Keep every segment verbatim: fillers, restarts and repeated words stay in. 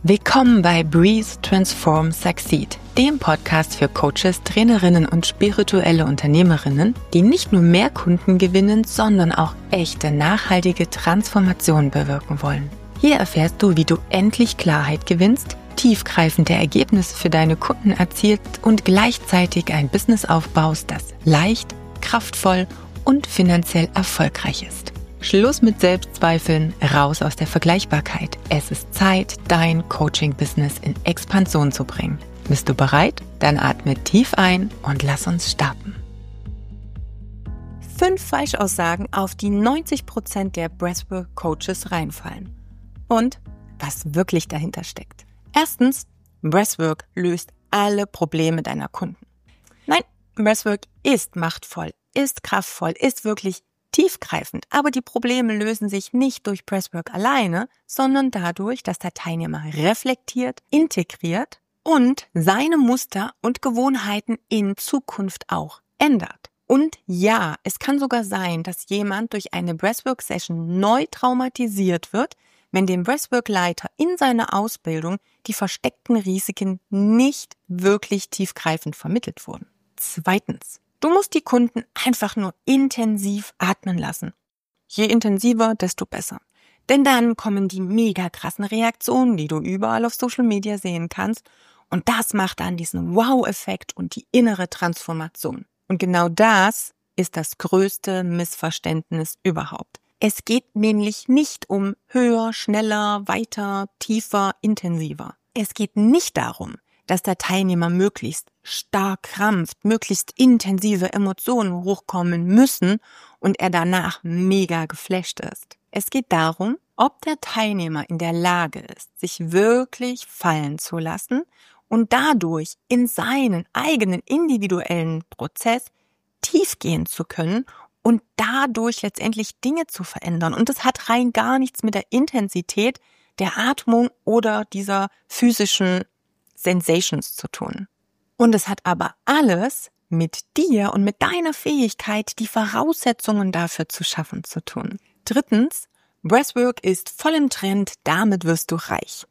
Willkommen bei Breathe, Transform, Succeed, dem Podcast für Coaches, Trainerinnen und spirituelle Unternehmerinnen, die nicht nur mehr Kunden gewinnen, sondern auch echte, nachhaltige Transformationen bewirken wollen. Hier erfährst du, wie du endlich Klarheit gewinnst, tiefgreifende Ergebnisse für deine Kunden erzielst und gleichzeitig ein Business aufbaust, das leicht, kraftvoll und finanziell erfolgreich ist. Schluss mit Selbstzweifeln, raus aus der Vergleichbarkeit. Es ist Zeit, dein Coaching-Business in Expansion zu bringen. Bist du bereit? Dann atme tief ein und lass uns starten. Fünf Falschaussagen, auf die neunzig Prozent der Breathwork-Coaches reinfallen. Und was wirklich dahinter steckt. Erstens, Breathwork löst alle Probleme deiner Kunden. Nein, Breathwork ist machtvoll, ist kraftvoll, ist wirklich tiefgreifend, aber die Probleme lösen sich nicht durch Breathwork alleine, sondern dadurch, dass der Teilnehmer reflektiert, integriert und seine Muster und Gewohnheiten in Zukunft auch ändert. Und ja, es kann sogar sein, dass jemand durch eine Breathwork-Session neu traumatisiert wird, wenn dem Breathwork-Leiter in seiner Ausbildung die versteckten Risiken nicht wirklich tiefgreifend vermittelt wurden. Zweitens. Du musst die Kunden einfach nur intensiv atmen lassen. Je intensiver, desto besser. Denn dann kommen die mega krassen Reaktionen, die du überall auf Social Media sehen kannst. Und das macht dann diesen Wow-Effekt und die innere Transformation. Und genau das ist das größte Missverständnis überhaupt. Es geht nämlich nicht um höher, schneller, weiter, tiefer, intensiver. Es geht nicht darum, dass der Teilnehmer möglichst stark krampft, möglichst intensive Emotionen hochkommen müssen und er danach mega geflasht ist. Es geht darum, ob der Teilnehmer in der Lage ist, sich wirklich fallen zu lassen und dadurch in seinen eigenen individuellen Prozess tief gehen zu können und dadurch letztendlich Dinge zu verändern. Und das hat rein gar nichts mit der Intensität der Atmung oder dieser physischen Sensations zu tun. Und es hat aber alles mit dir und mit deiner Fähigkeit, die Voraussetzungen dafür zu schaffen, zu tun. Drittens, Breathwork ist voll im Trend, damit wirst du reich.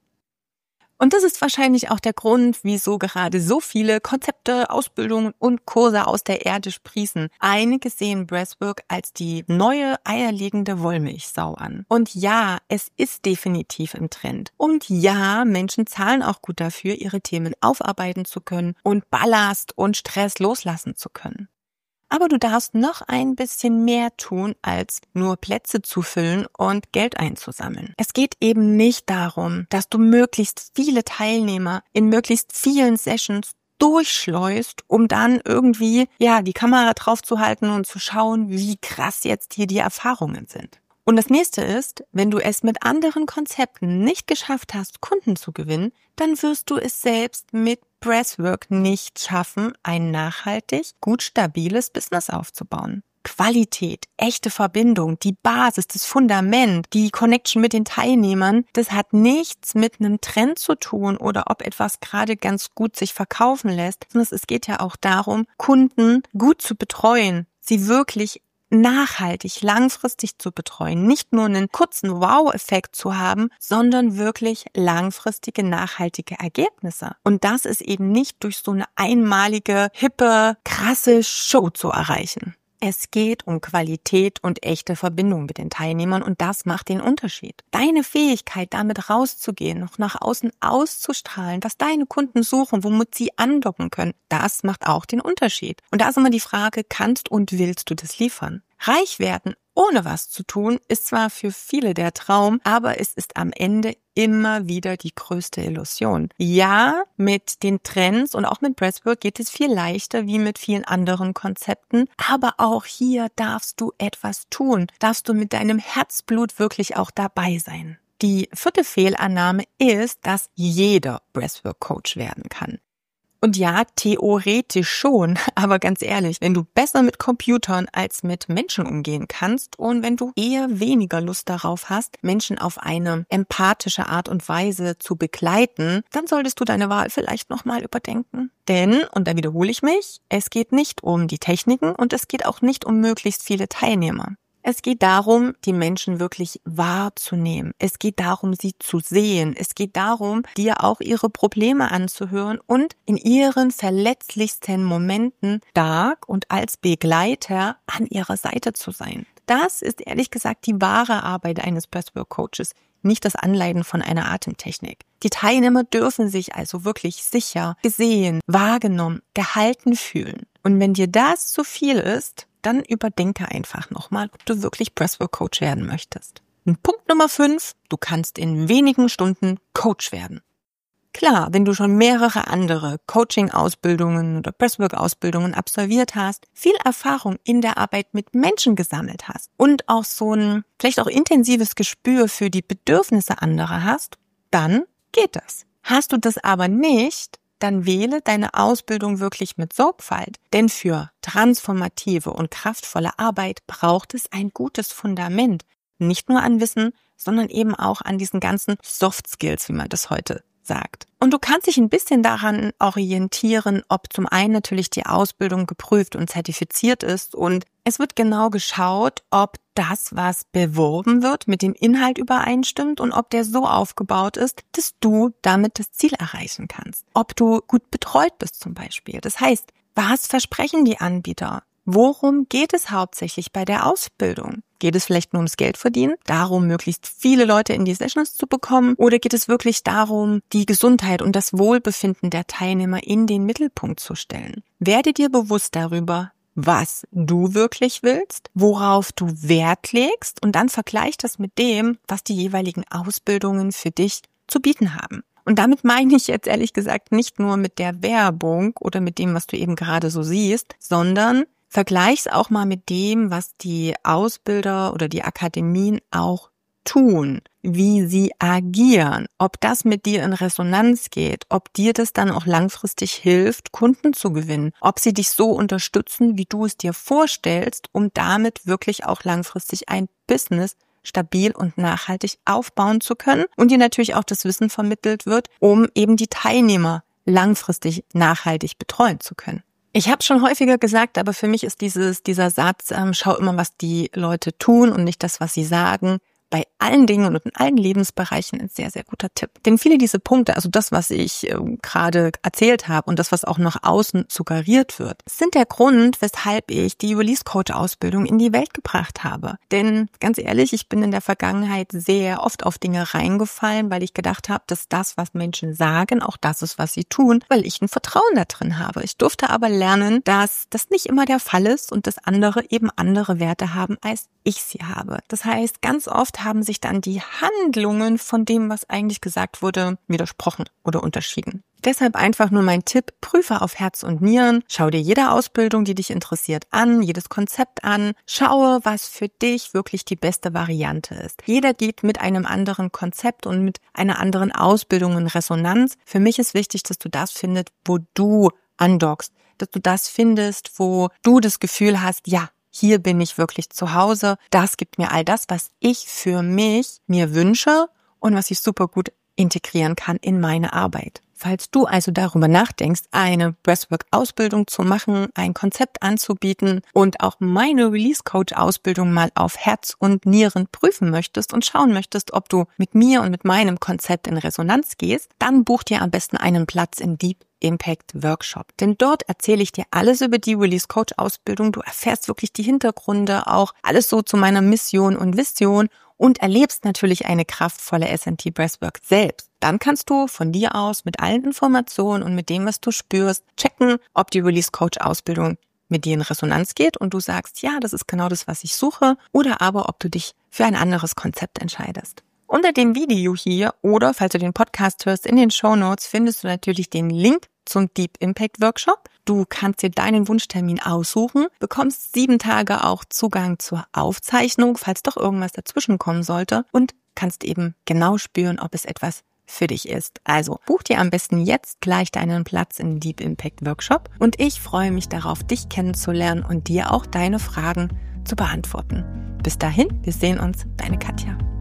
Und das ist wahrscheinlich auch der Grund, wieso gerade so viele Konzepte, Ausbildungen und Kurse aus der Erde sprießen. Einige sehen Breathwork als die neue eierlegende Wollmilchsau an. Und ja, es ist definitiv im Trend. Und ja, Menschen zahlen auch gut dafür, ihre Themen aufarbeiten zu können und Ballast und Stress loslassen zu können. Aber du darfst noch ein bisschen mehr tun, als nur Plätze zu füllen und Geld einzusammeln. Es geht eben nicht darum, dass du möglichst viele Teilnehmer in möglichst vielen Sessions durchschleust, um dann irgendwie, ja, die Kamera drauf zu halten und zu schauen, wie krass jetzt hier die Erfahrungen sind. Und das nächste ist, wenn du es mit anderen Konzepten nicht geschafft hast, Kunden zu gewinnen, dann wirst du es selbst mit Breathwork nicht schaffen, ein nachhaltig, gut stabiles Business aufzubauen. Qualität, echte Verbindung, die Basis, das Fundament, die Connection mit den Teilnehmern, das hat nichts mit einem Trend zu tun oder ob etwas gerade ganz gut sich verkaufen lässt, sondern es geht ja auch darum, Kunden gut zu betreuen, sie wirklich nachhaltig, langfristig zu betreuen, nicht nur einen kurzen Wow-Effekt zu haben, sondern wirklich langfristige, nachhaltige Ergebnisse. Und das ist eben nicht durch so eine einmalige, hippe, krasse Show zu erreichen. Es geht um Qualität und echte Verbindung mit den Teilnehmern und das macht den Unterschied. Deine Fähigkeit, damit rauszugehen, noch nach außen auszustrahlen, was deine Kunden suchen, womit sie andocken können, das macht auch den Unterschied. Und da ist immer die Frage, kannst und willst du das liefern? Reich werden, ohne was zu tun, ist zwar für viele der Traum, aber es ist am Ende immer wieder die größte Illusion. Ja, mit den Trends und auch mit Breathwork geht es viel leichter wie mit vielen anderen Konzepten, aber auch hier darfst du etwas tun, darfst du mit deinem Herzblut wirklich auch dabei sein. Die vierte Fehlannahme ist, dass jeder Breathwork-Coach werden kann. Und ja, theoretisch schon, aber ganz ehrlich, wenn du besser mit Computern als mit Menschen umgehen kannst und wenn du eher weniger Lust darauf hast, Menschen auf eine empathische Art und Weise zu begleiten, dann solltest du deine Wahl vielleicht nochmal überdenken. Denn, und da wiederhole ich mich, es geht nicht um die Techniken und es geht auch nicht um möglichst viele Teilnehmer. Es geht darum, die Menschen wirklich wahrzunehmen. Es geht darum, sie zu sehen. Es geht darum, dir auch ihre Probleme anzuhören und in ihren verletzlichsten Momenten stark und als Begleiter an ihrer Seite zu sein. Das ist ehrlich gesagt die wahre Arbeit eines Breathwork-Coaches, nicht das Anleiten von einer Atemtechnik. Die Teilnehmer dürfen sich also wirklich sicher, gesehen, wahrgenommen, gehalten fühlen. Und wenn dir das zu viel ist, dann überdenke einfach nochmal, ob du wirklich Breathwork-Coach werden möchtest. Und Punkt Nummer fünf, du kannst in wenigen Stunden Coach werden. Klar, wenn du schon mehrere andere Coaching-Ausbildungen oder Breathwork-Ausbildungen absolviert hast, viel Erfahrung in der Arbeit mit Menschen gesammelt hast und auch so ein vielleicht auch intensives Gespür für die Bedürfnisse anderer hast, dann geht das. Hast du das aber nicht, dann wähle deine Ausbildung wirklich mit Sorgfalt. Denn für transformative und kraftvolle Arbeit braucht es ein gutes Fundament. Nicht nur an Wissen, sondern eben auch an diesen ganzen Soft Skills, wie man das heute sagt. Und du kannst dich ein bisschen daran orientieren, ob zum einen natürlich die Ausbildung geprüft und zertifiziert ist und es wird genau geschaut, ob das, was beworben wird, mit dem Inhalt übereinstimmt und ob der so aufgebaut ist, dass du damit das Ziel erreichen kannst. Ob du gut betreut bist zum Beispiel. Das heißt, was versprechen die Anbieter? Worum geht es hauptsächlich bei der Ausbildung? Geht es vielleicht nur ums Geld verdienen, darum, möglichst viele Leute in die Sessions zu bekommen? Oder geht es wirklich darum, die Gesundheit und das Wohlbefinden der Teilnehmer in den Mittelpunkt zu stellen? Werde dir bewusst darüber, was du wirklich willst, worauf du Wert legst und dann vergleich das mit dem, was die jeweiligen Ausbildungen für dich zu bieten haben. Und damit meine ich jetzt ehrlich gesagt nicht nur mit der Werbung oder mit dem, was du eben gerade so siehst, sondern vergleich's auch mal mit dem, was die Ausbilder oder die Akademien auch tun, wie sie agieren, ob das mit dir in Resonanz geht, ob dir das dann auch langfristig hilft, Kunden zu gewinnen, ob sie dich so unterstützen, wie du es dir vorstellst, um damit wirklich auch langfristig ein Business stabil und nachhaltig aufbauen zu können und dir natürlich auch das Wissen vermittelt wird, um eben die Teilnehmer langfristig nachhaltig betreuen zu können. Ich habe schon häufiger gesagt, aber für mich ist dieses dieser Satz, ähm, schau immer, was die Leute tun und nicht das, was sie sagen, bei allen Dingen und in allen Lebensbereichen ein sehr, sehr guter Tipp. Denn viele dieser Punkte, also das, was ich äh, gerade erzählt habe und das, was auch nach außen suggeriert wird, sind der Grund, weshalb ich die Release-Coach-Ausbildung in die Welt gebracht habe. Denn ganz ehrlich, ich bin in der Vergangenheit sehr oft auf Dinge reingefallen, weil ich gedacht habe, dass das, was Menschen sagen, auch das ist, was sie tun, weil ich ein Vertrauen da drin habe. Ich durfte aber lernen, dass das nicht immer der Fall ist und dass andere eben andere Werte haben, als ich sie habe. Das heißt, ganz oft haben sich dann die Handlungen von dem, was eigentlich gesagt wurde, widersprochen oder unterschieden. Deshalb einfach nur mein Tipp, prüfe auf Herz und Nieren, schau dir jede Ausbildung, die dich interessiert, an, jedes Konzept an, schaue, was für dich wirklich die beste Variante ist. Jeder geht mit einem anderen Konzept und mit einer anderen Ausbildung in Resonanz. Für mich ist wichtig, dass du das findest, wo du andockst, dass du das findest, wo du das Gefühl hast, ja, hier bin ich wirklich zu Hause. Das gibt mir all das, was ich für mich mir wünsche und was ich super gut integrieren kann in meine Arbeit. Falls du also darüber nachdenkst, eine Breathwork-Ausbildung zu machen, ein Konzept anzubieten und auch meine Release-Coach-Ausbildung mal auf Herz und Nieren prüfen möchtest und schauen möchtest, ob du mit mir und mit meinem Konzept in Resonanz gehst, dann buch dir am besten einen Platz im Deep Impact Workshop. Denn dort erzähle ich dir alles über die Release Coach Ausbildung. Du erfährst wirklich die Hintergründe, auch alles so zu meiner Mission und Vision und erlebst natürlich eine kraftvolle S and T Breathwork selbst. Dann kannst du von dir aus mit allen Informationen und mit dem, was du spürst, checken, ob die Release Coach Ausbildung mit dir in Resonanz geht und du sagst, ja, das ist genau das, was ich suche, oder aber ob du dich für ein anderes Konzept entscheidest. Unter dem Video hier oder, falls du den Podcast hörst, in den Shownotes findest du natürlich den Link zum Deep Impact Workshop. Du kannst dir deinen Wunschtermin aussuchen, bekommst sieben Tage auch Zugang zur Aufzeichnung, falls doch irgendwas dazwischen kommen sollte und kannst eben genau spüren, ob es etwas für dich ist. Also buch dir am besten jetzt gleich deinen Platz im Deep Impact Workshop und ich freue mich darauf, dich kennenzulernen und dir auch deine Fragen zu beantworten. Bis dahin, wir sehen uns, deine Katja.